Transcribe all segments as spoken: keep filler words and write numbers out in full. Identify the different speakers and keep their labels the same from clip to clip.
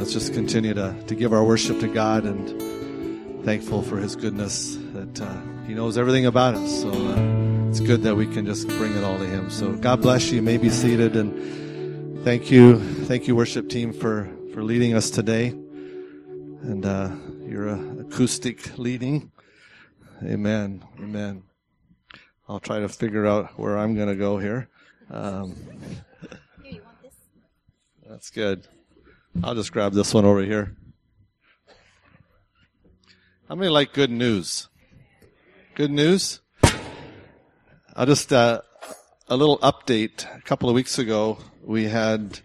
Speaker 1: let's just continue to, to give our worship to God, and thankful for His goodness, that uh, He knows everything about us. So uh, it's good that we can just bring it all to Him. So God bless you. You may be seated, and thank you, thank you, worship team, for, for leading us today. And uh, your uh, acoustic leading. Amen. Amen. I'll try to figure out where I'm going to go here. Um,
Speaker 2: Here, you want this?
Speaker 1: That's good. I'll just grab this one over here. How many like good news? Good news? I'll just, uh, a little update. A couple of weeks ago, we had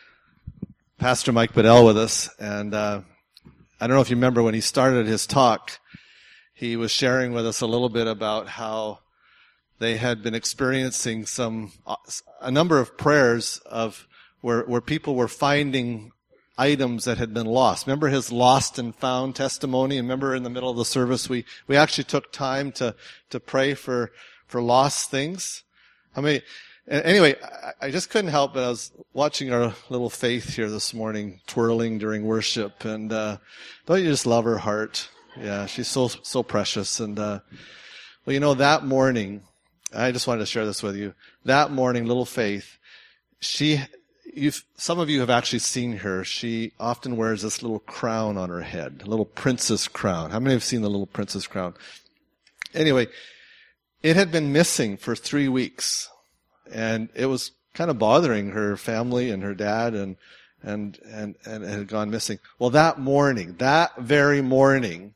Speaker 1: Pastor Mike Bedell with us, and uh, I don't know if you remember when he started his talk, he was sharing with us a little bit about how they had been experiencing some, a number of prayers of where, where people were finding items that had been lost. Remember his lost and found testimony? And remember in the middle of the service, we, we actually took time to, to pray for, for lost things. I mean, anyway, I, I just couldn't help but I was watching our little Faith here this morning twirling during worship, and, uh, don't you just love her heart? Yeah, she's so, so precious. And, uh, well, you know, that morning, I just wanted to share this with you. That morning, little Faith, she, You've, some of you have actually seen her. She often wears this little crown on her head, a little princess crown. How many have seen the little princess crown? Anyway, it had been missing for three weeks, and it was kind of bothering her family and her dad, and and and and it had gone missing. Well, that morning, that very morning,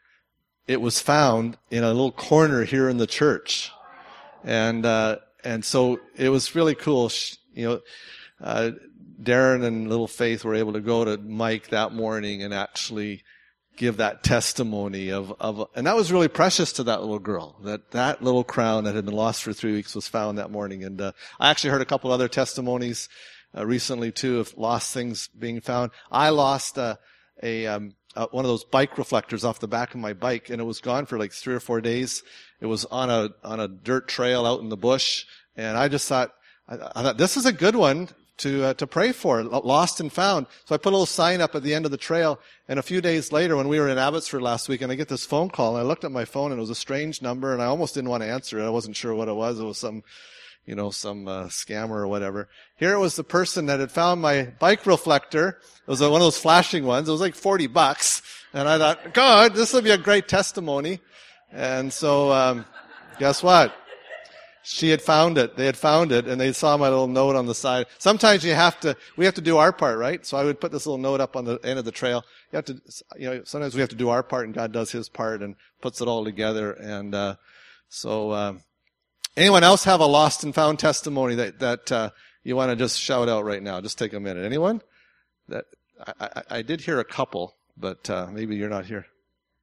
Speaker 1: it was found in a little corner here in the church, and uh, and so it was really cool. She, you know. Uh, Darren and little Faith were able to go to Mike that morning and actually give that testimony of, of, and that was really precious to that little girl, that that little crown that had been lost for three weeks was found that morning. And, uh, I actually heard a couple other testimonies, uh, recently too, of lost things being found. I lost, uh, a, um, uh, one of those bike reflectors off the back of my bike, and it was gone for like three or four days. It was on a, on a dirt trail out in the bush, and I just thought, I, I thought, this is a good one to uh, to pray for, lost and found. So I put a little sign up at the end of the trail, and a few days later when we were in Abbotsford last week, and I get this phone call, and I looked at my phone, and it was a strange number, and I almost didn't want to answer it. I wasn't sure what it was. It was some, you know, some uh, scammer or whatever. Here it was the person that had found my bike reflector. It was uh, one of those flashing ones. It was like forty bucks, and I thought, God, this will be a great testimony. And so, um, guess what? She had found it. They had found it, and they saw my little note on the side. Sometimes you have to, we have to do our part, right? So I would put this little note up on the end of the trail. You have to, you know, sometimes we have to do our part, and God does His part and puts it all together. And, uh, so, um, anyone else have a lost and found testimony that, that, uh, you want to just shout out right now? Just take a minute. Anyone? That, I, I, I did hear a couple, but, uh, maybe you're not here.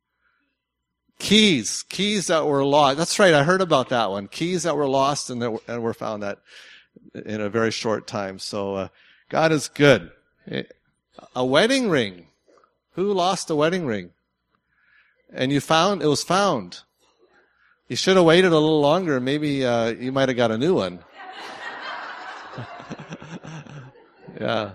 Speaker 1: Keys, keys that were lost. That's right, I heard about that one. Keys that were lost and that were, and were found that in a very short time. So uh, God is good. A wedding ring. Who lost a wedding ring? And you found, it was found. You should have waited a little longer. Maybe uh, you might have got a new one. Yeah.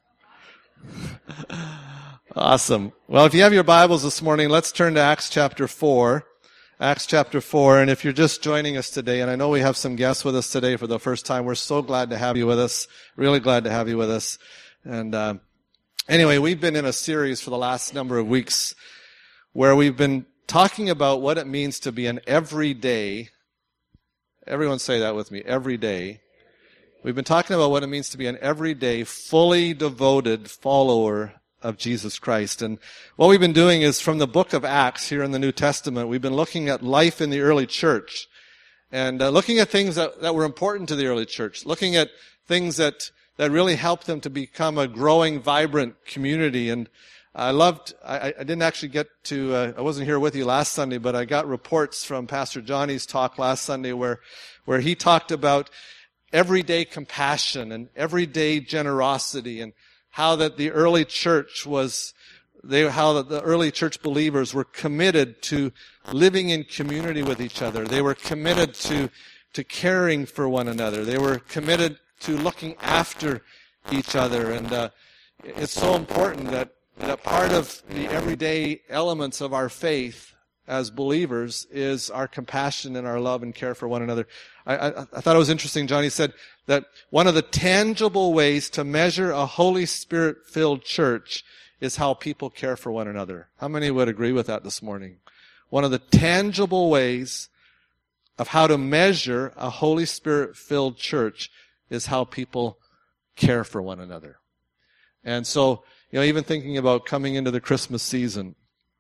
Speaker 1: Awesome. Well, if you have your Bibles this morning, let's turn to Acts chapter four. Acts chapter four. And if you're just joining us today, and I know we have some guests with us today for the first time, we're so glad to have you with us. Really glad to have you with us. And uh, anyway, we've been in a series for the last number of weeks where we've been talking about what it means to be an everyday, everyone say that with me, everyday. We've been talking about what it means to be an everyday, fully devoted follower of Jesus Christ. And what we've been doing is from the book of Acts here in the New Testament, we've been looking at life in the early church and uh, looking at things that, that were important to the early church, looking at things that, that really helped them to become a growing, vibrant community. And I loved, I, I didn't actually get to, uh, I wasn't here with you last Sunday, but I got reports from Pastor Johnny's talk last Sunday where, where he talked about everyday compassion and everyday generosity, and how that the early church was, they, how that the early church believers were committed to living in community with each other. They were committed to, to caring for one another. They were committed to looking after each other. And, uh, it's so important that that part of the everyday elements of our faith as believers is our compassion and our love and care for one another. I, I, I thought it was interesting, Johnny said that one of the tangible ways to measure a Holy Spirit-filled church is how people care for one another. How many would agree with that this morning? One of the tangible ways of how to measure a Holy Spirit-filled church is how people care for one another. And so, you know, even thinking about coming into the Christmas season,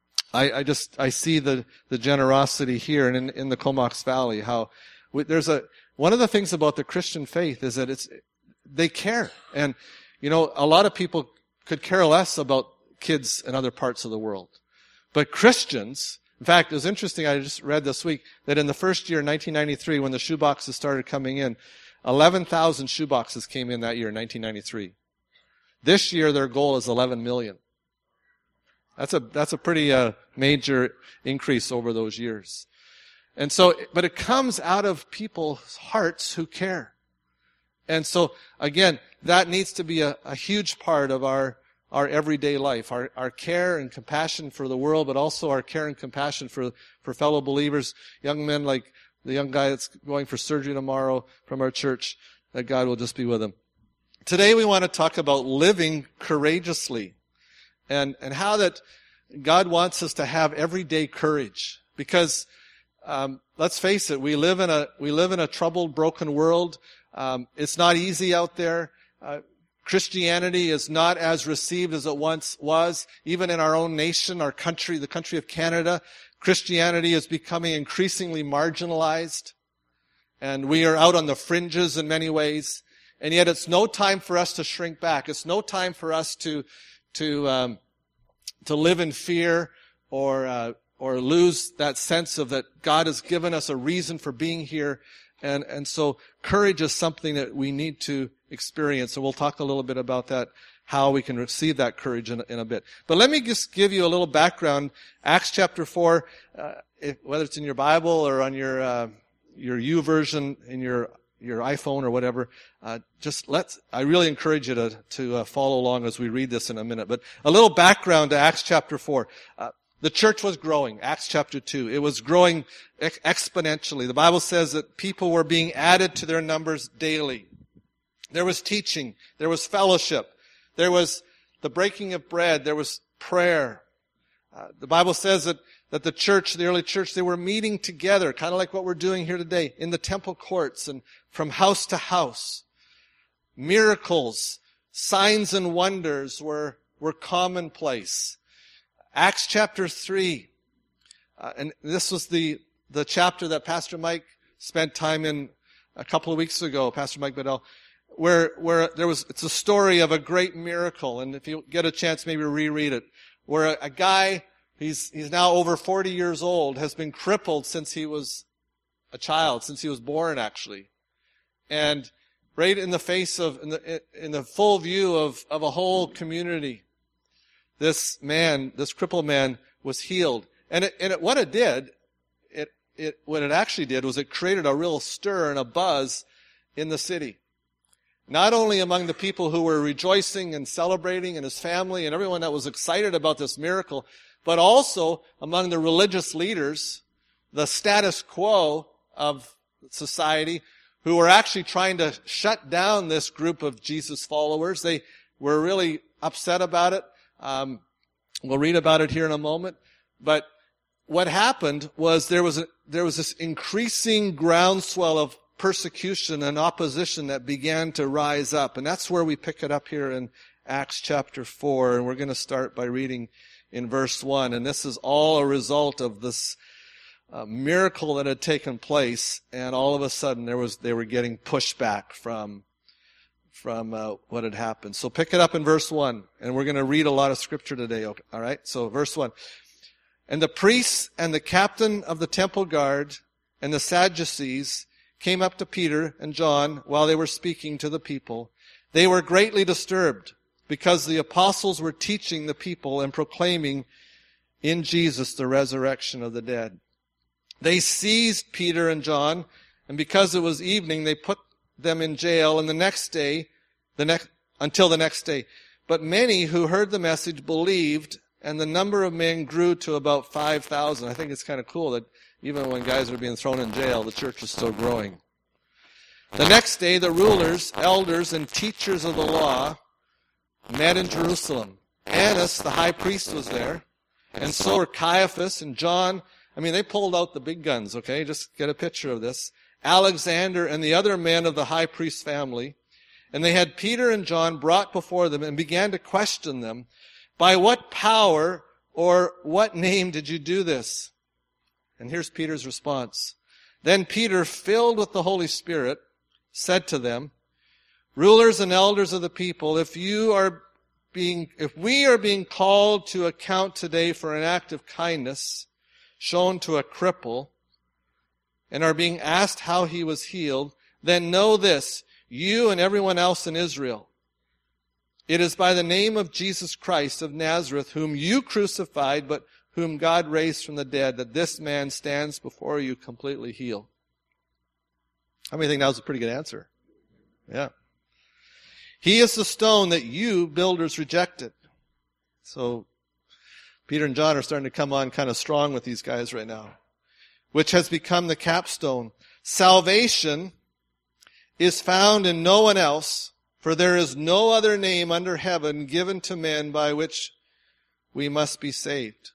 Speaker 1: I, I just, I see the, the generosity here and in, in the Comox Valley, how we, there's a, one of the things about the Christian faith is that it's, they care. And, you know, a lot of people could care less about kids in other parts of the world. But Christians, in fact, it was interesting, I just read this week, that in the first year, nineteen ninety-three, when the shoeboxes started coming in, eleven thousand shoeboxes came in that year, in nineteen ninety-three. This year, their goal is eleven million. That's a, that's a pretty uh, major increase over those years. And so, but it comes out of people's hearts who care. And so, again, that needs to be a, a huge part of our, our everyday life, our, our care and compassion for the world, but also our care and compassion for, for fellow believers, young men like the young guy that's going for surgery tomorrow from our church, that God will just be with him. Today we want to talk about living courageously and, and how that God wants us to have everyday courage. Because, um, let's face it, we live in a, we live in a troubled, broken world. Um, it's not easy out there. Uh, Christianity is not as received as it once was. Even in our own nation, our country, the country of Canada, Christianity is becoming increasingly marginalized. And we are out on the fringes in many ways. And yet it's no time for us to shrink back. It's no time for us to, to, um, to live in fear or, uh, or lose that sense of that God has given us a reason for being here. And, and so courage is something that we need to experience. And we'll talk a little bit about that, how we can receive that courage in, in a bit. But let me just give you a little background. Acts chapter four, uh, if, whether it's in your Bible or on your, uh, your U version in your your iPhone or whatever, uh, just let's, I really encourage you to, to uh, follow along as we read this in a minute. But a little background to Acts chapter four. Uh, the church was growing, Acts chapter two. It was growing ex- exponentially. The Bible says that people were being added to their numbers daily. There was teaching. There was fellowship. There was the breaking of bread. There was prayer. Uh, the Bible says that that the church, the early church, they were meeting together, kind of like what we're doing here today, in the temple courts and from house to house. Miracles, signs and wonders were, were commonplace. Acts chapter three, uh, and this was the, the chapter that Pastor Mike spent time in a couple of weeks ago, Pastor Mike Bedell, where, where there was, it's a story of a great miracle, and if you get a chance, maybe reread it, where a, a guy, He's, he's now over forty years old, has been crippled since he was a child, since he was born actually. And right in the face of, in the, in the full view of, of a whole community, this man, this crippled man was healed. And it, and it, what it did, it, it, what it actually did was it created a real stir and a buzz in the city. Not only among the people who were rejoicing and celebrating and his family and everyone that was excited about this miracle, but also among the religious leaders, the status quo of society, who were actually trying to shut down this group of Jesus followers. They were really upset about it. Um, we'll read about it here in a moment. But what happened was there was a, there was this increasing groundswell of persecution and opposition that began to rise up. And that's where we pick it up here in Acts chapter four. And we're going to start by reading in verse one, and this is all a result of this uh, miracle that had taken place, and all of a sudden there was they were getting pushback from from uh, what had happened. So pick it up in verse one, and we're going to read a lot of scripture today. Okay? All right. So verse one, and the priests and the captain of the temple guard and the Sadducees came up to Peter and John while they were speaking to the people. They were greatly disturbed, because the apostles were teaching the people and proclaiming in Jesus the resurrection of the dead. They seized Peter and John, and because it was evening, they put them in jail, and the next day, the next, until the next day. But many who heard the message believed, and the number of men grew to about five thousand. I think it's kind of cool that even when guys are being thrown in jail, the church is still growing. The next day, the rulers, elders, and teachers of the law met in Jerusalem. Annas, the high priest, was there, and so were Caiaphas and John. I mean, they pulled out the big guns, okay? Just get a picture of this. Alexander and the other men of the high priest's family. And they had Peter and John brought before them and began to question them. By what power or what name did you do this? And here's Peter's response. Then Peter, filled with the Holy Spirit, said to them, rulers and elders of the people, if you are being, if we are being called to account today for an act of kindness shown to a cripple and are being asked how he was healed, then know this, you and everyone else in Israel. It is by the name of Jesus Christ of Nazareth, whom you crucified, but whom God raised from the dead, that this man stands before you completely healed. How many think that was a pretty good answer? Yeah. He is the stone that you builders rejected. So Peter and John are starting to come on kind of strong with these guys right now. Which has become the capstone. Salvation is found in no one else, for there is no other name under heaven given to men by which we must be saved.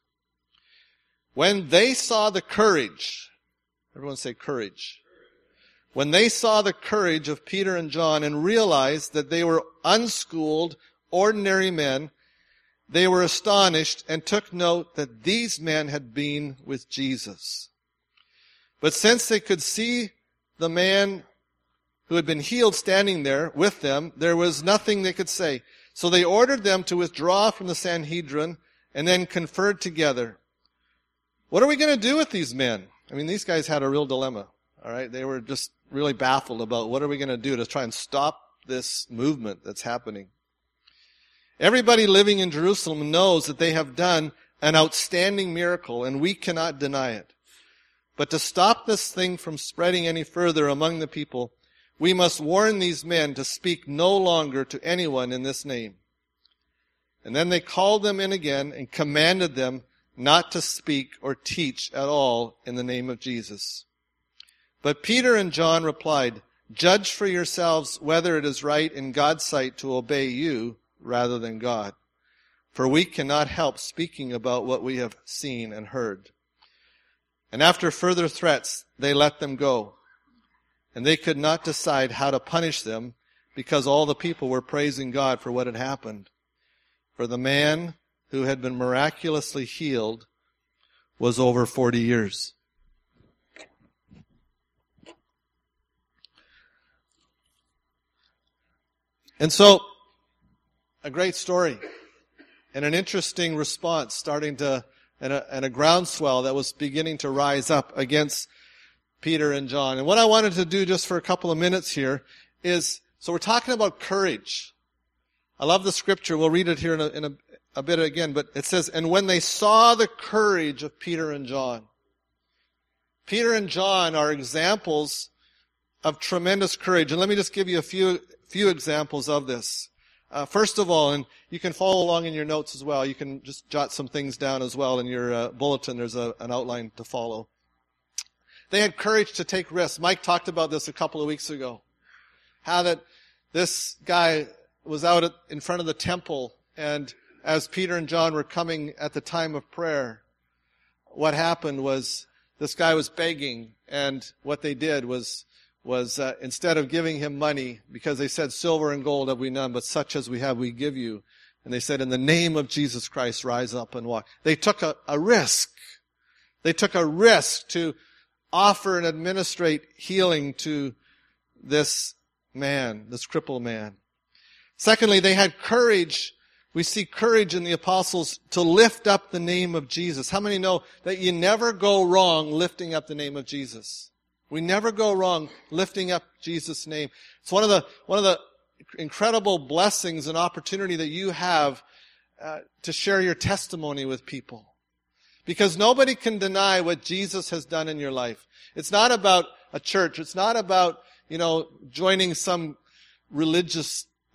Speaker 1: When they saw the courage, everyone say courage. When they saw the courage of Peter and John and realized that they were unschooled, ordinary men, they were astonished and took note that these men had been with Jesus. But since they could see the man who had been healed standing there with them, there was nothing they could say. So they ordered them to withdraw from the Sanhedrin and then conferred together. What are we going to do with these men? I mean, these guys had a real dilemma. All right, they were just really baffled about what are we going to do to try and stop this movement that's happening. Everybody living in Jerusalem knows that they have done an outstanding miracle, and we cannot deny it. But to stop this thing from spreading any further among the people, we must warn these men to speak no longer to anyone in this name. And then they called them in again and commanded them not to speak or teach at all in the name of Jesus. But Peter and John replied, judge for yourselves whether it is right in God's sight to obey you rather than God. For we cannot help speaking about what we have seen and heard. And after further threats, they let them go. And they could not decide how to punish them because all the people were praising God for what had happened. For the man who had been miraculously healed was over forty years. And so, a great story and an interesting response starting to, and a, and a groundswell that was beginning to rise up against Peter and John. And what I wanted to do just for a couple of minutes here is, so we're talking about courage. I love the scripture. We'll read it here in a, in a, a bit again, but it says, and when they saw the courage of Peter and John. Peter and John are examples of tremendous courage. And let me just give you a few few examples of this. Uh, first of all, and you can follow along in your notes as well. You can just jot some things down as well in your uh, bulletin. There's a, an outline to follow. They had courage to take risks. Mike talked about this a couple of weeks ago. How that this guy was out at, in front of the temple, and as Peter and John were coming at the time of prayer, what happened was this guy was begging, and what they did was was uh, instead of giving him money, because they said, silver and gold have we none, but such as we have we give you. And they said, in the name of Jesus Christ, rise up and walk. They took a, a risk. They took a risk to offer and administrate healing to this man, this crippled man. Secondly, they had courage. We see courage in the apostles to lift up the name of Jesus. How many know that you never go wrong lifting up the name of Jesus? We never go wrong lifting up Jesus' name. It's one of the one of the incredible blessings and opportunity that you have uh, to share your testimony with people. Because nobody can deny what Jesus has done in your life. It's not about a church. It's not about, you know, joining some religious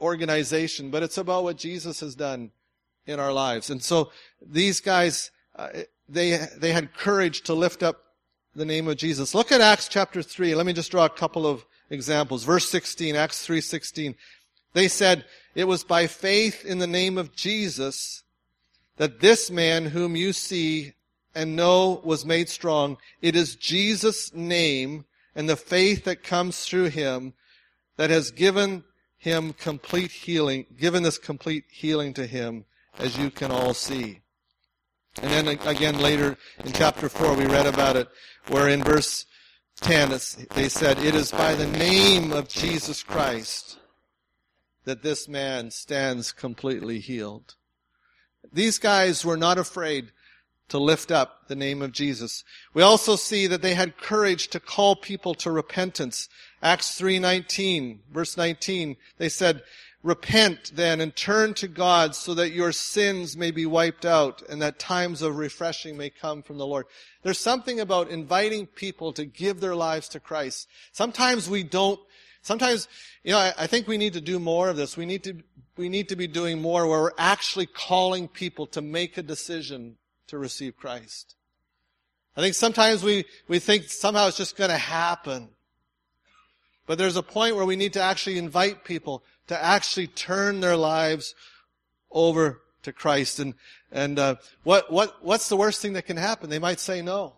Speaker 1: organization, but it's about what Jesus has done in our lives. And so these guys, uh, they they had courage to lift up the name of Jesus. Look at Acts chapter three. Let me just draw a couple of examples. Verse sixteen, Acts three sixteen. They said, "It was by faith in the name of Jesus that this man whom you see and know was made strong. It is Jesus' name and the faith that comes through him that has given him complete healing, given this complete healing to him, as you can all see." And then again later in chapter four we read about it, where in verse ten it's, they said, "It is by the name of Jesus Christ that this man stands completely healed." These guys were not afraid to lift up the name of Jesus. We also see that they had courage to call people to repentance. Acts three nineteen, verse nineteen, they said, "Repent then and turn to God so that your sins may be wiped out and that times of refreshing may come from the Lord." There's something about inviting people to give their lives to Christ. Sometimes we don't, sometimes, you know, I, I think we need to do more of this. We need to, we need to be doing more where we're actually calling people to make a decision to receive Christ. I think sometimes we, we think somehow it's just going to happen. But there's a point where we need to actually invite people to actually turn their lives over to Christ. And and uh, what what what's the worst thing that can happen? They might say no.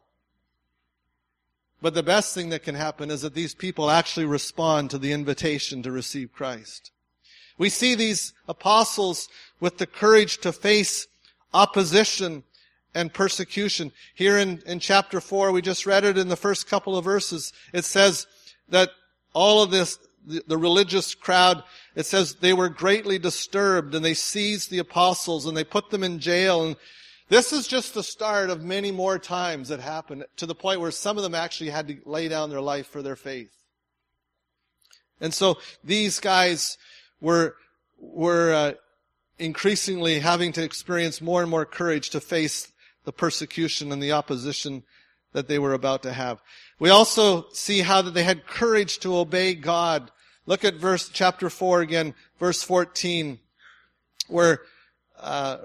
Speaker 1: But the best thing that can happen is that these people actually respond to the invitation to receive Christ. We see these apostles with the courage to face opposition and persecution. Here in, in chapter four, we just read it in the first couple of verses. It says that all of this, the, the religious crowd, it says they were greatly disturbed and they seized the apostles and they put them in jail. And this is just the start of many more times that happened, to the point where some of them actually had to lay down their life for their faith. And so these guys were, were uh, increasingly having to experience more and more courage to face the persecution and the opposition that they were about to have. We also see how that they had courage to obey God. Look at verse chapter four again, verse fourteen, where, uh,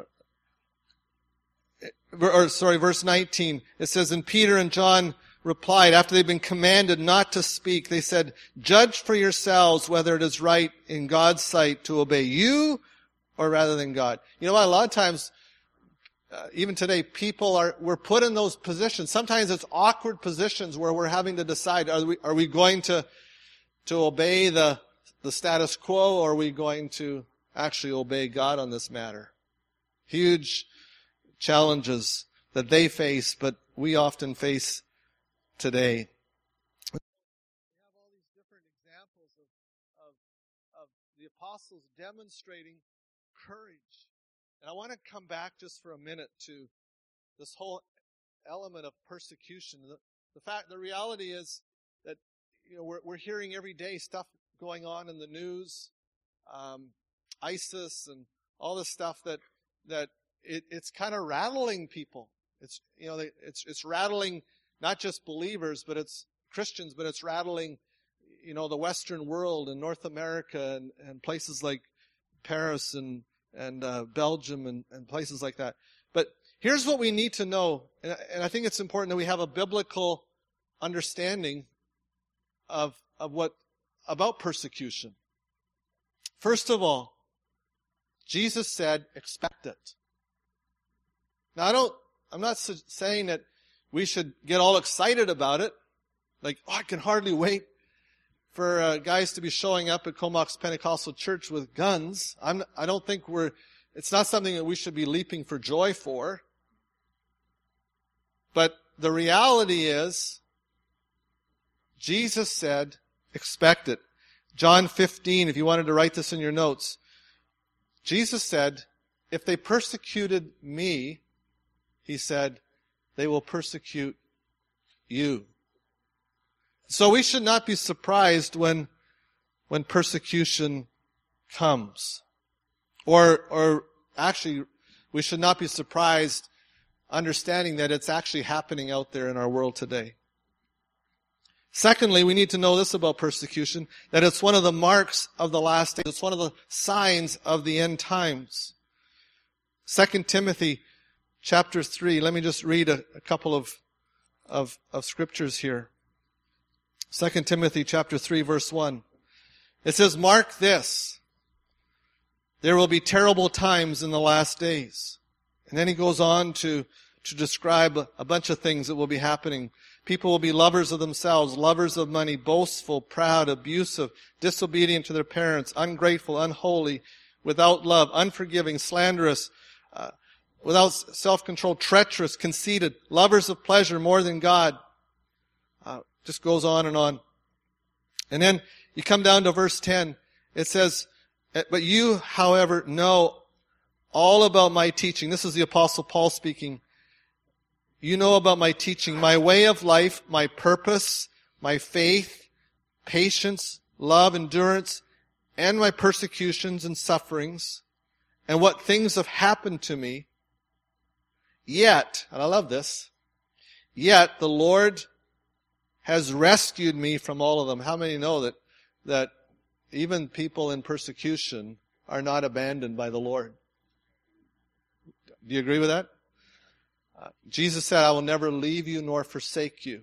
Speaker 1: or sorry, verse nineteen. It says, "And Peter and John replied, after they'd been commanded not to speak, they said, 'Judge for yourselves whether it is right in God's sight to obey you or rather than God.'" You know what? A lot of times, Uh, even today, people are, we're put in those positions. Sometimes it's awkward positions where we're having to decide, are we, are we going to, to obey the, the status quo, or are we going to actually obey God on this matter? Huge challenges that they face, but we often face today. We have all these different examples of, of, of the apostles demonstrating courage. And I want to come back just for a minute to this whole element of persecution. The, the fact, the reality is that, you know, we're, we're hearing every day stuff going on in the news, um, ISIS and all this stuff that, that it, it's kind of rattling people. It's, you know, it's, it's rattling not just believers, but it's Christians, but it's rattling, you know, the Western world and North America and, and places like Paris and and uh, Belgium and, and places like that. But here's what we need to know, and, and I think it's important that we have a biblical understanding of of what about persecution. First of all, Jesus said, "Expect it." Now, I don't. I'm not su- saying that we should get all excited about it, like, "Oh, I can hardly wait for uh, guys to be showing up at Comox Pentecostal Church with guns." I'm, I don't think we're, it's not something that we should be leaping for joy for. But the reality is, Jesus said, expect it. John fifteen, if you wanted to write this in your notes, Jesus said, if they persecuted me, he said, they will persecute you. So we should not be surprised when, when persecution comes. Or, or actually, we should not be surprised understanding that it's actually happening out there in our world today. Secondly, we need to know this about persecution, that it's one of the marks of the last days. It's one of the signs of the end times. Second Timothy chapter three. Let me just read a, a couple of, of, of scriptures here. Second Timothy chapter three, verse one. It says, "Mark this, there will be terrible times in the last days." And then he goes on to, to describe a bunch of things that will be happening. People will be lovers of themselves, lovers of money, boastful, proud, abusive, disobedient to their parents, ungrateful, unholy, without love, unforgiving, slanderous, uh, without self-control, treacherous, conceited, lovers of pleasure more than God. Uh, just goes on and on. And then you come down to verse ten. It says, "But you, however, know all about my teaching." This is the Apostle Paul speaking. "You know about my teaching, my way of life, my purpose, my faith, patience, love, endurance, and my persecutions and sufferings, and what things have happened to me. Yet," and I love this, "yet the Lord has rescued me from all of them." How many know that, that even people in persecution are not abandoned by the Lord? Do you agree with that? Uh, Jesus said, "I will never leave you nor forsake you."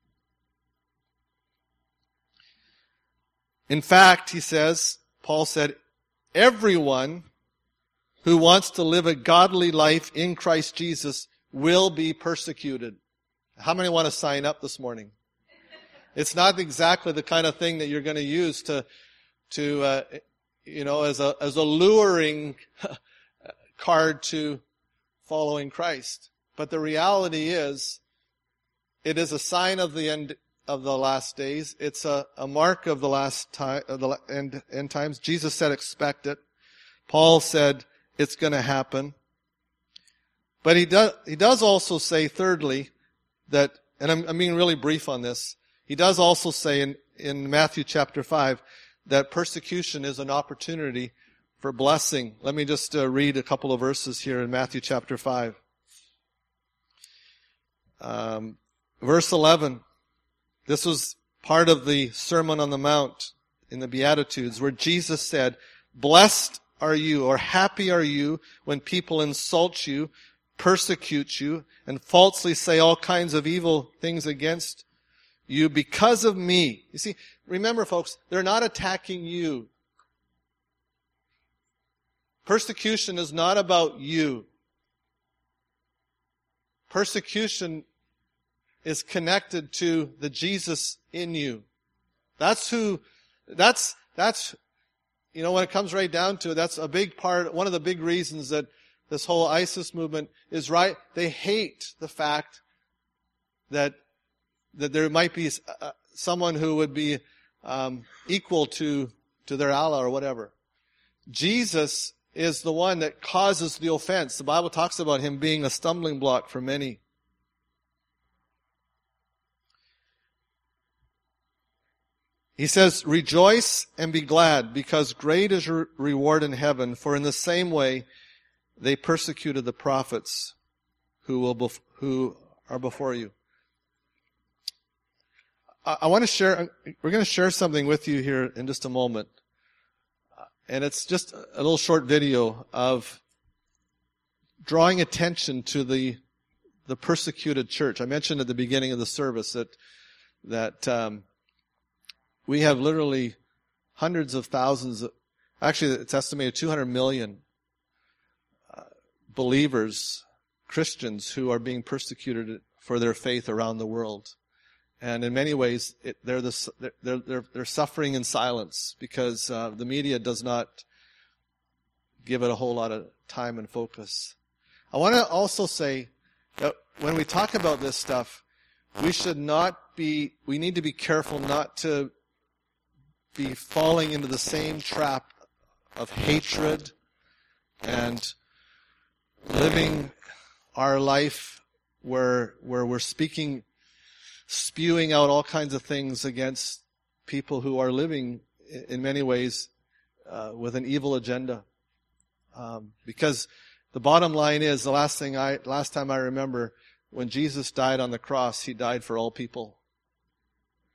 Speaker 1: In fact, he says, Paul said, everyone who wants to live a godly life in Christ Jesus will be persecuted. How many want to sign up this morning? It's not exactly the kind of thing that you're going to use to, to uh, you know, as a as a luring card to following Christ. But the reality is, it is a sign of the end of the last days. It's a, a mark of the last time, of the end, end times. Jesus said, expect it. Paul said, it's going to happen. But he does, he does also say, thirdly, that, and I'm, I'm being really brief on this, he does also say in, in Matthew chapter five, that persecution is an opportunity for blessing. Let me just uh, read a couple of verses here in Matthew chapter five. Um, verse eleven. This was part of the Sermon on the Mount in the Beatitudes, where Jesus said, "Blessed are you," or "happy are you, when people insult you, persecute you, and falsely say all kinds of evil things against you because of me." You see, remember folks, they're not attacking you. Persecution is not about you. Persecution is connected to the Jesus in you. That's who, that's, that's, you know, when it comes right down to it, that's a big part, one of the big reasons that this whole ISIS movement is right. They hate the fact that, that there might be uh, someone who would be um, equal to, to their Allah or whatever. Jesus is the one that causes the offense. The Bible talks about him being a stumbling block for many. He says, "Rejoice and be glad, because great is your reward in heaven, for in the same way they persecuted the prophets who will bef- who are before you." I, I want to share, we're going to share something with you here in just a moment. And it's just a little short video of drawing attention to the the persecuted church. I mentioned at the beginning of the service that that um, we have literally hundreds of thousands, of, actually it's estimated two hundred million uh, believers, Christians, who are being persecuted for their faith around the world. And in many ways, it, they're, the, they're, they're, they're suffering in silence because uh, the media does not give it a whole lot of time and focus. I want to also say that when we talk about this stuff, we should not be, we need to be careful not to be falling into the same trap of hatred and living our life where where we're speaking, spewing out all kinds of things against people who are living in many ways uh, with an evil agenda. Um, because the bottom line is, the last thing I, last time I remember, when Jesus died on the cross, he died for all people.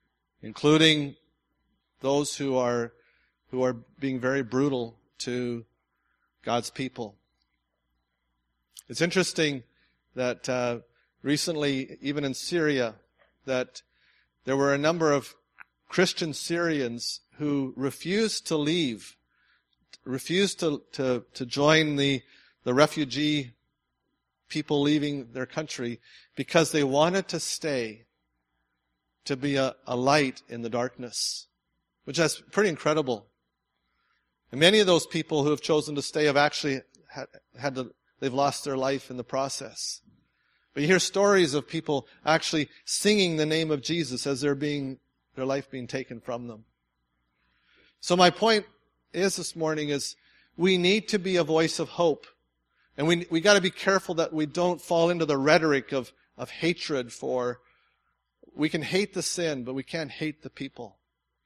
Speaker 1: including those who are who are being very brutal to God's people. It's interesting that uh, recently, even in Syria, that there were a number of Christian Syrians who refused to leave, refused to, to, to join the, the refugee people leaving their country because they wanted to stay to be a, a light in the darkness, which is pretty incredible. And many of those people who have chosen to stay have actually had, had to, they've lost their life in the process. But you hear stories of people actually singing the name of Jesus as they're being, their life being taken from them. So my point is this morning is we need to be a voice of hope. And we we got to be careful that we don't fall into the rhetoric of, of hatred for, we can hate the sin, but we can't hate the people.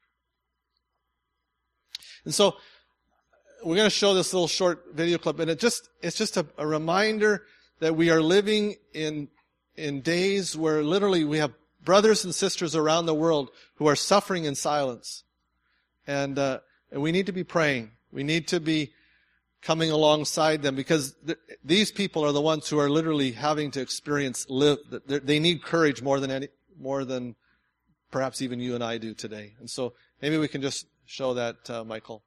Speaker 1: And so we're going to show this little short video clip, and it just it's just a, a reminder that we are living in in days where literally we have brothers and sisters around the world who are suffering in silence. And uh, and we need to be praying. We need to be coming alongside them, because th- these people are the ones who are literally having to experience live. They need courage more than any, more than perhaps even you and I do today. And so maybe we can just show that, uh, Michael.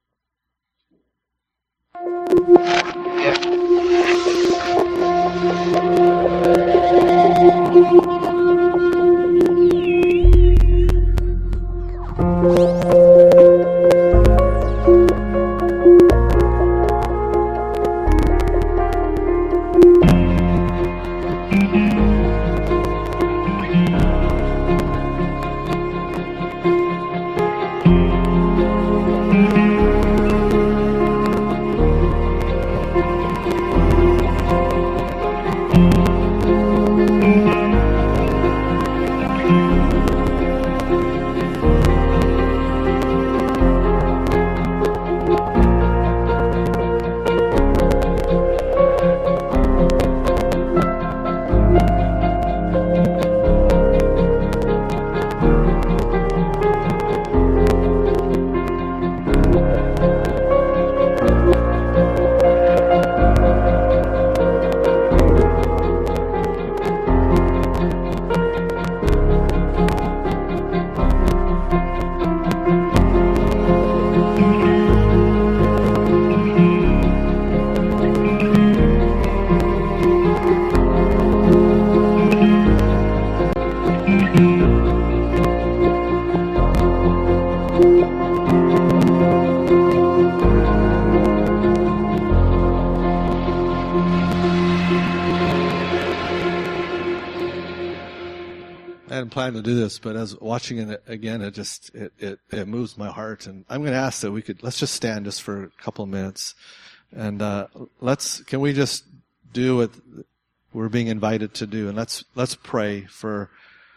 Speaker 1: To do this, but as watching it again, it just it, it it moves my heart, and I'm going to ask that we could let's just stand just for a couple of minutes, and uh, let's can we just do what we're being invited to do, and let's let's pray for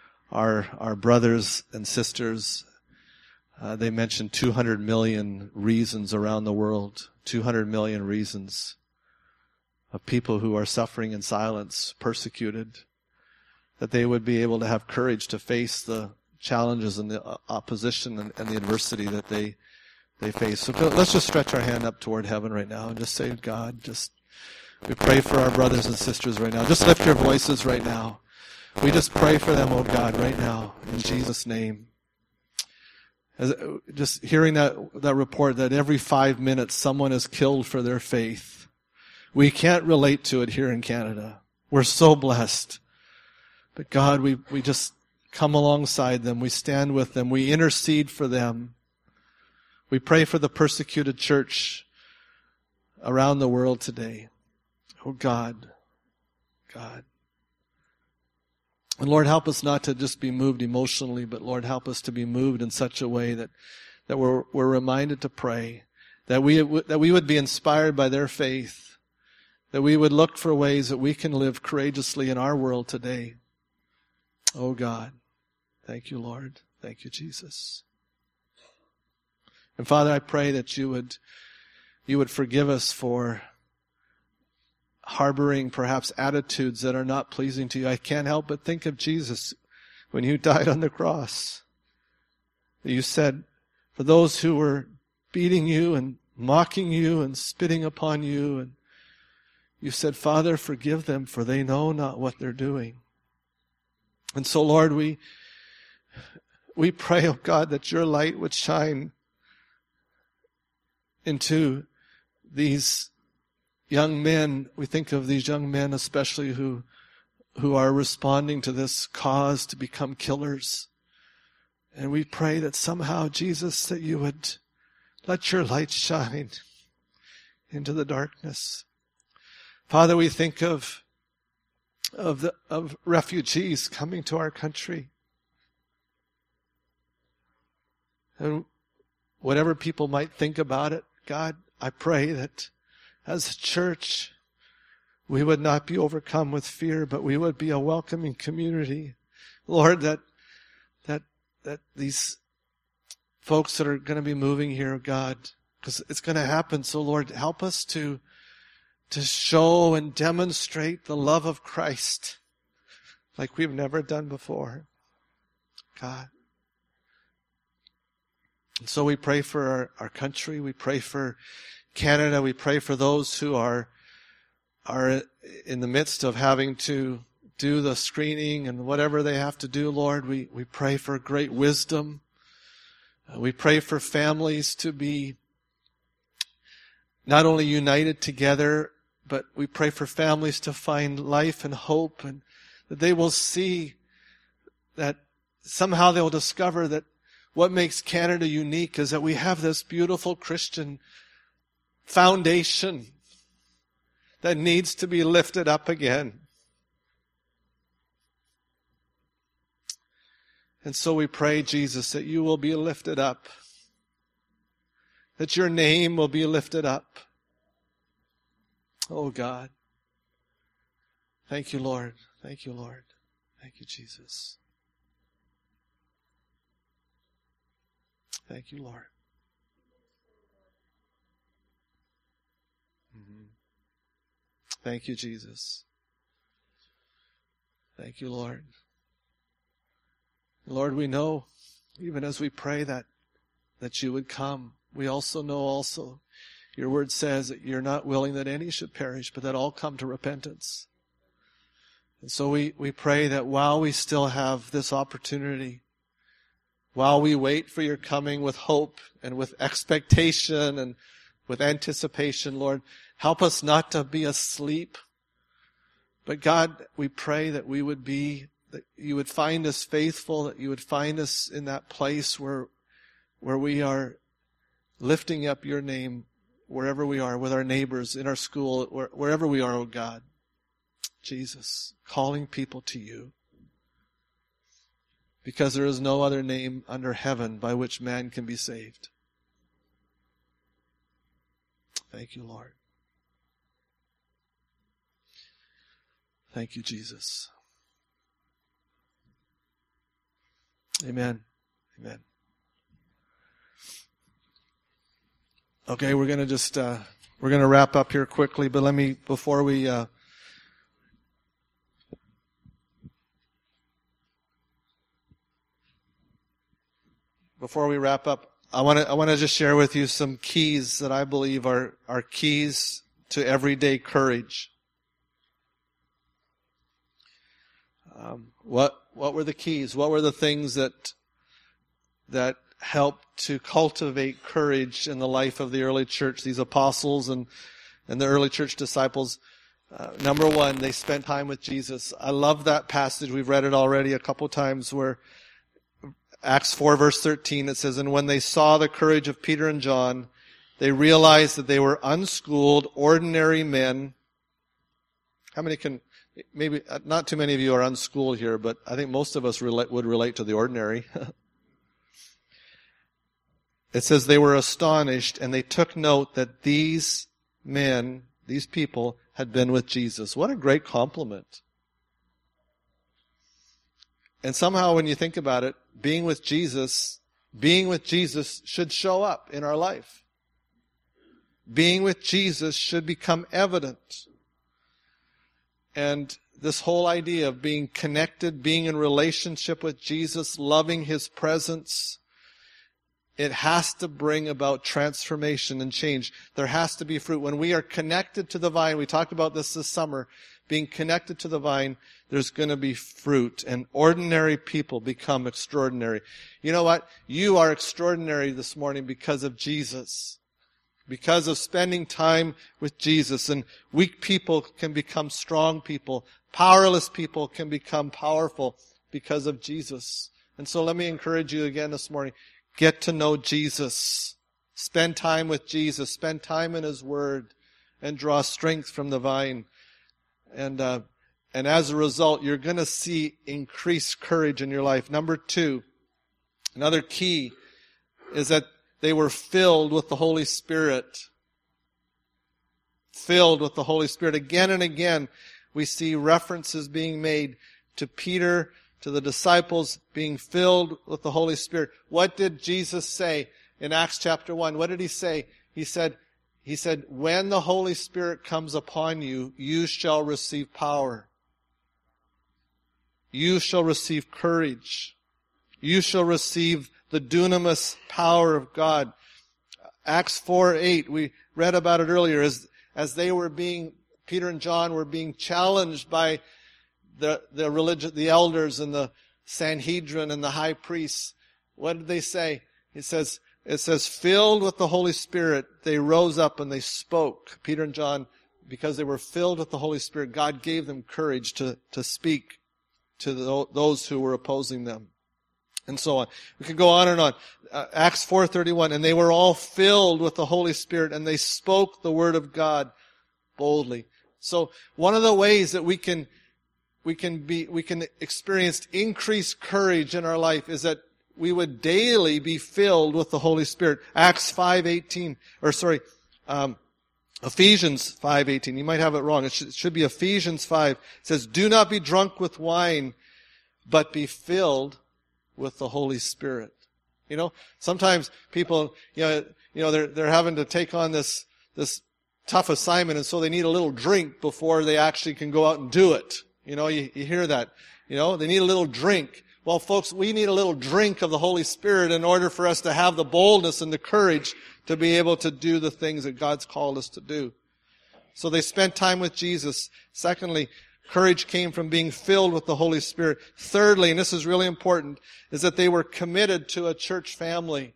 Speaker 1: our our brothers and sisters. Uh, they mentioned two hundred million reasons around the world, two hundred million reasons of people who are suffering in silence, persecuted, that they would be able to have courage to face the challenges and the opposition and, and the adversity that they they face. So let's just stretch our hand up toward heaven right now and just say, God, just we pray for our brothers and sisters right now. Just lift your voices right now. We just pray for them, oh God, right now, in Jesus' name. As, just hearing that, that report that every five minutes someone is killed for their faith. We can't relate to it here in Canada. We're so blessed. But God, we, we just come alongside them. We stand with them. We intercede for them. We pray for the persecuted church around the world today. Oh God, God. And Lord, help us not to just be moved emotionally, but Lord, help us to be moved in such a way that, that we're, we're reminded to pray, that we, that we would be inspired by their faith, that we would look for ways that we can live courageously in our world today. Oh God, thank you, Lord. Thank you, Jesus. And Father, I pray that you would, you would forgive us for harboring perhaps attitudes that are not pleasing to you. I can't help but think of Jesus when you died on the cross. You said, for those who were beating you and mocking you and spitting upon you, and you said, Father, forgive them, for they know not what they're doing. And so, Lord, we we pray, oh God, that your light would shine into these young men. We think of these young men especially who who are responding to this cause to become killers. And we pray that somehow, Jesus, that you would let your light shine into the darkness. Father, we think of of the of refugees coming to our country. And whatever people might think about it, God, I pray that as a church, we would not be overcome with fear, but we would be a welcoming community. Lord, that that that these folks that are going to be moving here, God, because it's going to happen. So, Lord, help us to to show and demonstrate the love of Christ like we've never done before, God. And so we pray for our, our country. We pray for Canada. We pray for those who are are in the midst of having to do the screening and whatever they have to do, Lord. We, we pray for great wisdom. Uh, we pray for families to be not only united together, but we pray for families to find life and hope, and that they will see that somehow they'll discover that what makes Canada unique is that we have this beautiful Christian foundation that needs to be lifted up again. And so we pray, Jesus, that you will be lifted up, that your name will be lifted up. Oh God. Thank you, Lord. Thank you, Lord. Thank you, Jesus. Thank you, Lord. Mm-hmm. Thank you, Jesus. Thank you, Lord. Lord, we know, even as we pray that, that you would come, we also know also, your word says that you're not willing that any should perish, but that all come to repentance. And so we, we pray that while we still have this opportunity, while we wait for your coming with hope and with expectation and with anticipation, Lord, help us not to be asleep. But God, we pray that we would be, that you would find us faithful, that you would find us in that place where, where we are lifting up your name wherever we are, with our neighbors, in our school, where, wherever we are, oh God. Jesus, calling people to you. Because there is no other name under heaven by which man can be saved. Thank you, Lord. Thank you, Jesus. Amen. Amen. Okay, we're going to just, uh, we're going to wrap up here quickly, but let me, before we, uh, Before we wrap up, I want to I want to just share with you some keys that I believe are are keys to everyday courage. Um, what what were the keys? What were the things that that helped to cultivate courage in the life of the early church? These apostles and and the early church disciples. Uh, number one, they spent time with Jesus. I love that passage. We've read it already a couple times, where Acts four verse thirteen, it says, "And when they saw the courage of Peter and John, they realized that they were unschooled, ordinary men." How many can, maybe, not too many of you are unschooled here, but I think most of us relate, would relate to the ordinary. It says they were astonished, and they took note that these men, these people, had been with Jesus. What a great compliment. And somehow when you think about it, being with Jesus, being with Jesus should show up in our life. Being with Jesus should become evident. And this whole idea of being connected, being in relationship with Jesus, loving His presence, it has to bring about transformation and change. There has to be fruit. When we are connected to the vine, we talked about this this summer, being connected to the vine, there's going to be fruit. And ordinary people become extraordinary. You know what? You are extraordinary this morning because of Jesus. Because of spending time with Jesus. And weak people can become strong people. Powerless people can become powerful because of Jesus. And so let me encourage you again this morning. Get to know Jesus. Spend time with Jesus. Spend time in His Word. And draw strength from the vine. And uh, and as a result, you're going to see increased courage in your life. Number two, another key is that they were filled with the Holy Spirit. Filled with the Holy Spirit. Again and again, we see references being made to Peter, to the disciples being filled with the Holy Spirit. What did Jesus say in Acts chapter one? What did He say? He said, He said, when the Holy Spirit comes upon you, you shall receive power. You shall receive courage. You shall receive the dunamis power of God. Acts four eight, we read about it earlier, as, as they were being, Peter and John were being challenged by the, the religious, the elders and the Sanhedrin and the high priests. What did they say? It says, It says, filled with the Holy Spirit, they rose up and they spoke. Peter and John, because they were filled with the Holy Spirit, God gave them courage to, to speak to the, those who were opposing them. And so on. We could go on and on. Uh, Acts four thirty-one, and they were all filled with the Holy Spirit, and they spoke the word of God boldly. So one of the ways that we can we can be we can experience increased courage in our life is that we would daily be filled with the Holy Spirit. Acts five eighteen, or sorry, um, Ephesians five eighteen. You might have it wrong. It should, it should be Ephesians five. It says, "Do not be drunk with wine, but be filled with the Holy Spirit." You know, sometimes people, you know, you know, they're they're having to take on this this tough assignment, and so they need a little drink before they actually can go out and do it. You know, you, you hear that. You know, they need a little drink. Well, folks, we need a little drink of the Holy Spirit in order for us to have the boldness and the courage to be able to do the things that God's called us to do. So they spent time with Jesus. Secondly, courage came from being filled with the Holy Spirit. Thirdly, and this is really important, is that they were committed to a church family.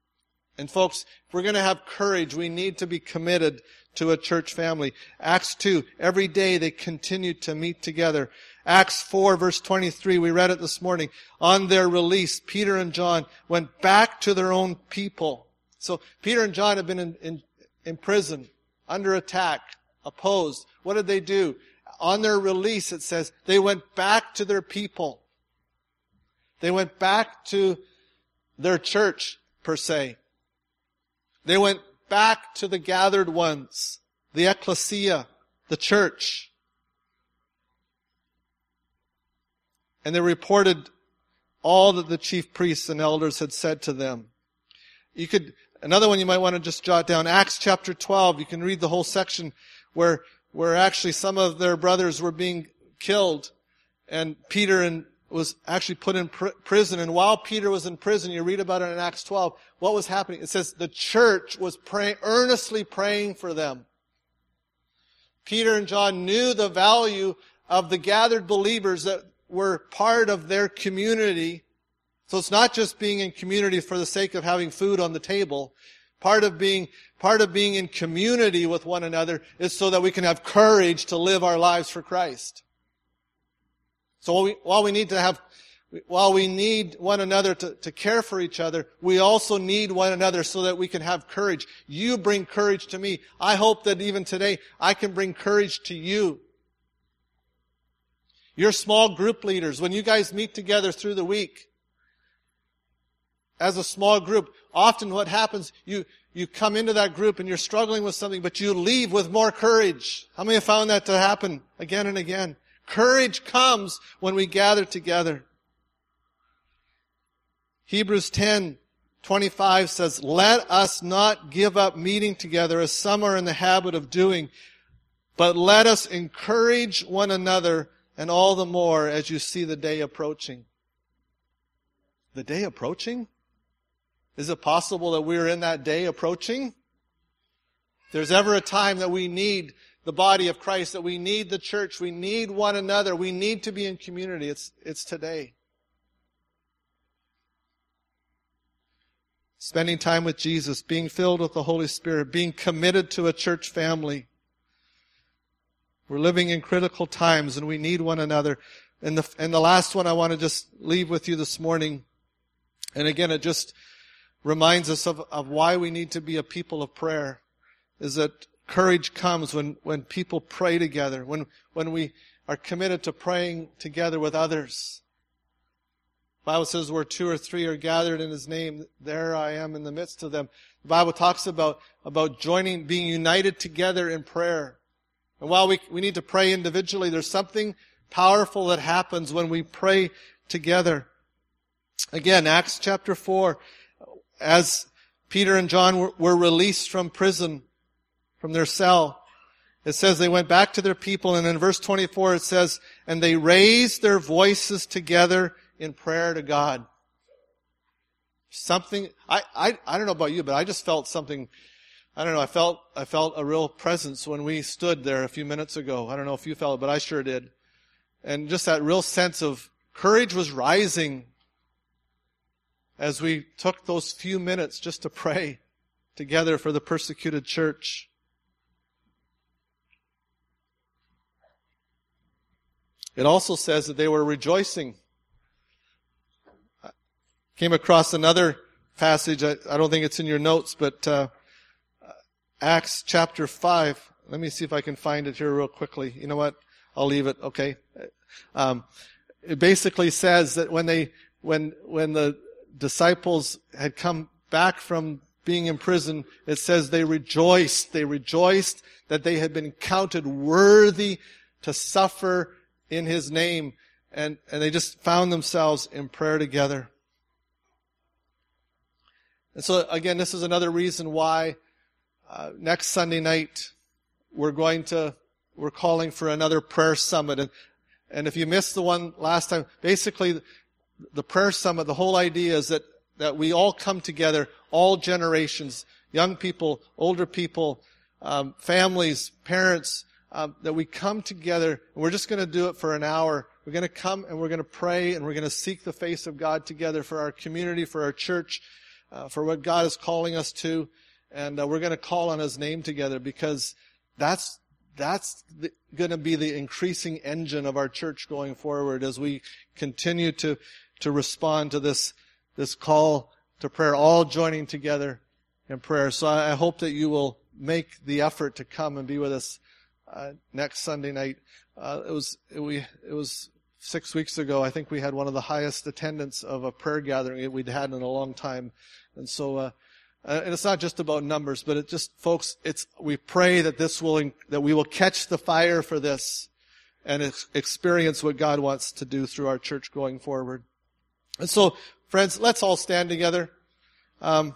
Speaker 1: And folks, if we're going to have courage, we need to be committed to a church family. Acts two, every day they continued to meet together. Acts four, verse twenty-three, we read it this morning. On their release, Peter and John went back to their own people. So Peter and John have been in, in, in prison, under attack, opposed. What did they do? On their release, it says, they went back to their people. They went back to their church, per se. They went back to the gathered ones, the ecclesia, the church. And they reported all that the chief priests and elders had said to them. You could, another one you might want to just jot down, Acts chapter twelve. You can read the whole section where, where actually some of their brothers were being killed, and Peter and was actually put in pr- prison. And while Peter was in prison, you read about it in Acts twelve, what was happening? It says the church was praying, earnestly praying for them. Peter and John knew the value of the gathered believers that were part of their community. So it's not just being in community for the sake of having food on the table. Part of being, part of being in community with one another is so that we can have courage to live our lives for Christ. So while we, while we need to have, while we need one another to, to care for each other, we also need one another so that we can have courage. You bring courage to me. I hope that even today I can bring courage to you. Your small group leaders, when you guys meet together through the week, as a small group, often what happens, you, you come into that group and you're struggling with something, but you leave with more courage. How many have found that to happen again and again? Courage comes when we gather together. Hebrews ten twenty-five says, "Let us not give up meeting together as some are in the habit of doing, but let us encourage one another, and all the more as you see the day approaching." The day approaching? Is it possible that we're in that day approaching? If there's ever a time that we need the body of Christ, that we need the church, we need one another, we need to be in community, it's, it's today. Spending time with Jesus, being filled with the Holy Spirit, being committed to a church family. We're living in critical times and we need one another. And the, and the last one I want to just leave with you this morning. And again, it just reminds us of, of why we need to be a people of prayer. Is that courage comes when, when people pray together. When, when we are committed to praying together with others. The Bible says where two or three are gathered in His name, there I am in the midst of them. The Bible talks about, about joining, being united together in prayer. And while we, we need to pray individually, there's something powerful that happens when we pray together. Again, Acts chapter four, as Peter and John were, were released from prison, from their cell, it says they went back to their people, and in verse twenty-four it says, and they raised their voices together in prayer to God. Something, I, I, I don't know about you, but I just felt something, I don't know, I felt, I felt a real presence when we stood there a few minutes ago. I don't know if you felt it, but I sure did. And just that real sense of courage was rising as we took those few minutes just to pray together for the persecuted church. It also says that they were rejoicing. I came across another passage, I, I don't think it's in your notes, but uh, Acts chapter five. Let me see if I can find it here real quickly. You know what? I'll leave it, okay? Um, it basically says that when they, when, when the disciples had come back from being in prison, it says they rejoiced. They rejoiced that they had been counted worthy to suffer in His name. And, and they just found themselves in prayer together. And so again, this is another reason why uh, next Sunday night we're going to, we're calling for another prayer summit. And, and if you missed the one last time, basically the prayer summit, the whole idea is that, that we all come together, all generations, young people, older people, um, families, parents, um, that we come together. And we're just going to do it for an hour. We're going to come and we're going to pray and we're going to seek the face of God together for our community, for our church, uh, for what God is calling us to. And uh, we're going to call on His name together, because that's That's going to be the increasing engine of our church going forward as we continue to, to respond to this, this call to prayer, all joining together in prayer. So I, I hope that you will make the effort to come and be with us uh, next Sunday night. Uh, it was it, we it was six weeks ago. I think we had one of the highest attendance of a prayer gathering that we'd had in a long time, and so. Uh, Uh, and it's not just about numbers, but it just, folks, it's, we pray that this will, that we will catch the fire for this and ex- experience what God wants to do through our church going forward. And so, friends, let's all stand together. Um,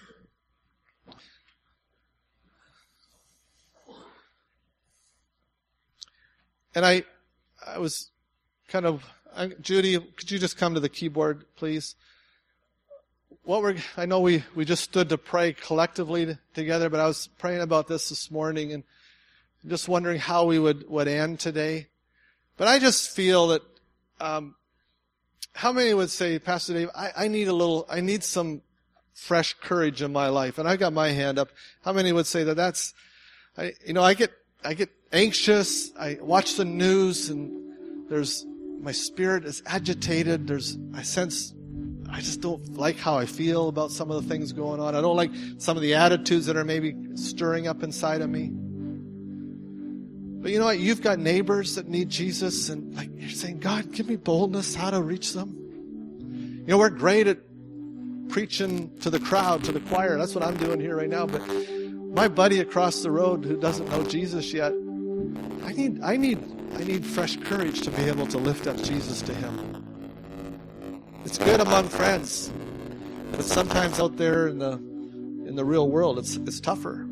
Speaker 1: and I, I was kind of, I, Judy, could you just come to the keyboard, please? What we're, I know we, we just stood to pray collectively together, but I was praying about this this morning and just wondering how we would, would end today. But I just feel that, um, how many would say, Pastor Dave, I, I need a little, I need some fresh courage in my life? And I got my hand up. How many would say that that's, I, you know, I get, I get anxious. I watch the news and there's, my spirit is agitated. There's, I sense, I just don't like how I feel about some of the things going on. I don't like some of the attitudes that are maybe stirring up inside of me. But you know what? You've got neighbors that need Jesus, and like you're saying, God, give me boldness how to reach them. You know, we're great at preaching to the crowd, to the choir. That's what I'm doing here right now. But my buddy across the road who doesn't know Jesus yet, I need, I need, I need fresh courage to be able to lift up Jesus to him. It's good among friends, but sometimes out there in the in the real world, it's it's tougher.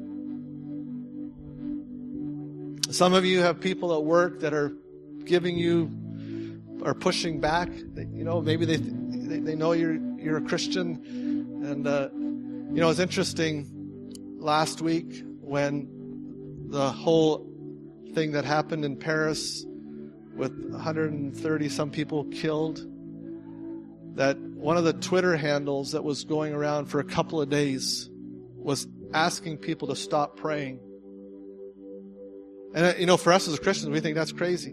Speaker 1: Some of you have people at work that are giving you, are pushing back. You know, maybe they they, they know you're you're a Christian, And, uh, you know, it's interesting, last week when the whole thing that happened in Paris with one hundred thirty some people killed, that one of the Twitter handles that was going around for a couple of days was asking people to stop praying. And, uh, you know, for us as Christians, we think that's crazy.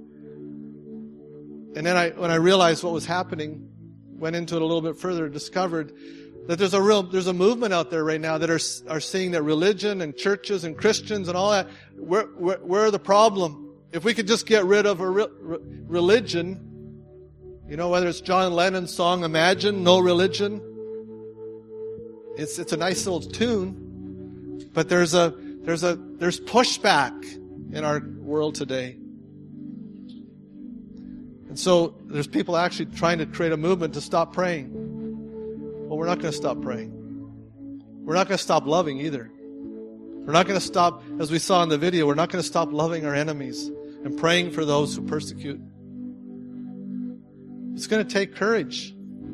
Speaker 1: And then I, when I realized what was happening, went into it a little bit further, discovered that there's a real, there's a movement out there right now that are, are seeing that religion and churches and Christians and all that, we're, we're, we're the problem. If we could just get rid of a re, re, religion, you know, whether it's John Lennon's song, Imagine, No Religion, it's, it's a nice little tune, but there's a, there's a, there's pushback in our world today. And so there's people actually trying to create a movement to stop praying. Well, we're not going to stop praying. We're not going to stop loving either. We're not going to stop, as we saw in the video, we're not going to stop loving our enemies and praying for those who persecute. It's going to take courage.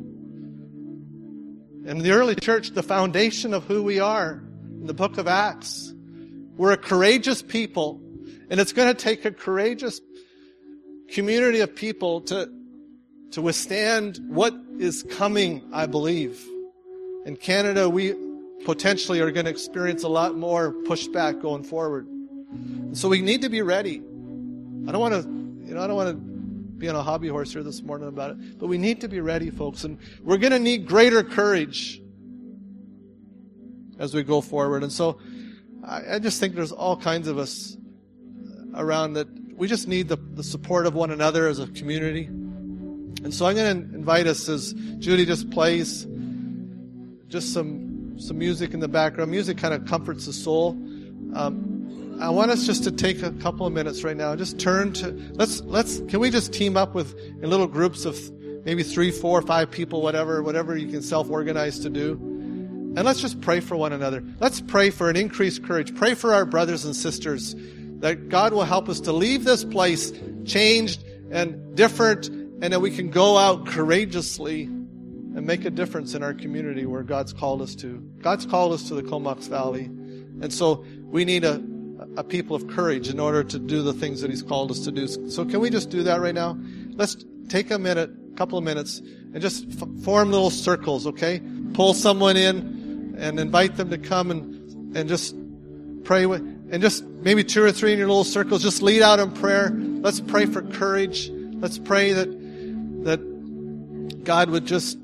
Speaker 1: In the early church, the foundation of who we are, in the book of Acts, we're a courageous people, and it's going to take a courageous community of people to, to withstand what is coming, I believe. In Canada, we potentially are going to experience a lot more pushback going forward. So we need to be ready. I don't want to, you know, I don't want to be on a hobby horse here this morning about it, but we need to be ready, folks, and we're going to need greater courage as we go forward. And so I, I just think there's all kinds of us around that we just need the, the support of one another as a community. And so I'm going to invite us, as Judy just plays just some some music in the background. Music kind of comforts the soul. Um, I want us just to take a couple of minutes right now. Just turn to, let's, let's, can we just team up with, in little groups of maybe three, four, five people, whatever, whatever you can self-organize to do. And let's just pray for one another. Let's pray for an increased courage. Pray for our brothers and sisters, that God will help us to leave this place changed and different, and that we can go out courageously and make a difference in our community where God's called us to. God's called us to the Comox Valley. And so we need a, a people of courage in order to do the things that He's called us to do. So can we just do that right now? Let's take a minute, a couple of minutes, and just f- form little circles, okay? Pull someone in and invite them to come and, and just pray with. And just maybe two or three in your little circles, just lead out in prayer. Let's pray for courage. Let's pray that that God would just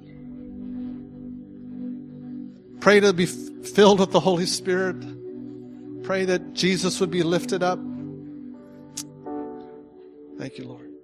Speaker 1: pray to be filled with the Holy Spirit. Pray that Jesus would be lifted up. Thank you, Lord.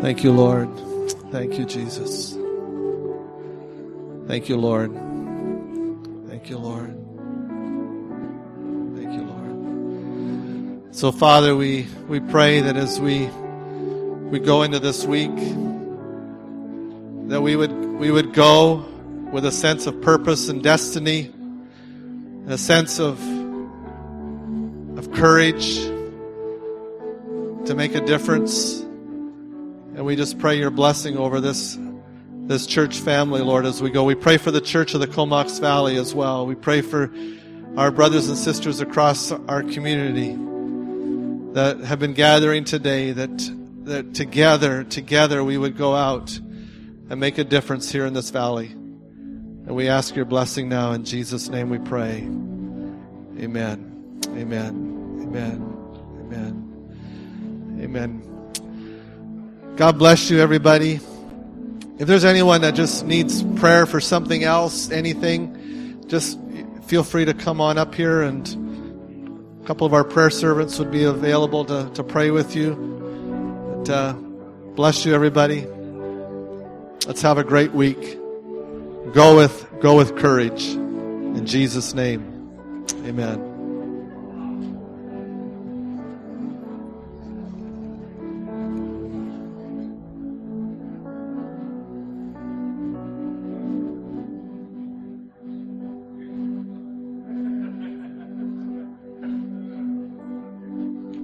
Speaker 1: Thank you, Lord. Thank you, Jesus. Thank you, Lord. Thank you, Lord. Thank you, Lord. So, Father, we, we pray that as we we go into this week, that we would we would go with a sense of purpose and destiny, a sense of of courage to make a difference. And we just pray your blessing over this this church family, Lord, as we go. We pray for the church of the Comox Valley as well. We pray for our brothers and sisters across our community that have been gathering today, that that together, together we would go out and make a difference here in this valley. And we ask your blessing now. In Jesus' name we pray. Amen. Amen. Amen. Amen. Amen. God bless you, everybody. If there's anyone that just needs prayer for something else, anything, just feel free to come on up here, and a couple of our prayer servants would be available to, to pray with you. But, uh, bless you, everybody. Let's have a great week. Go with, go with courage. In Jesus' name, amen.